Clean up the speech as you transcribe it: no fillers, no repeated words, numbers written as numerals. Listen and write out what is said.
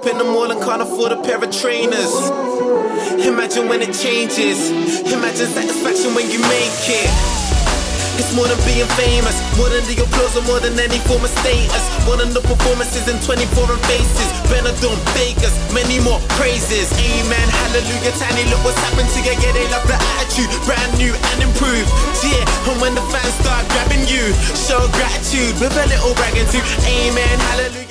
in the mall and can't afford a pair of trainers. Imagine when it changes. Imagine satisfaction when you make it. It's more than being famous, more than the applause or more than any form of status. More than the performances in 24 and faces. Benidorm, Vegas, many more praises. Amen, hallelujah, tiny, look what's happened to you. Yeah, they love the attitude, brand new and improved. Yeah, and when the fans start grabbing you, show gratitude with a little bragging too. Amen, hallelujah.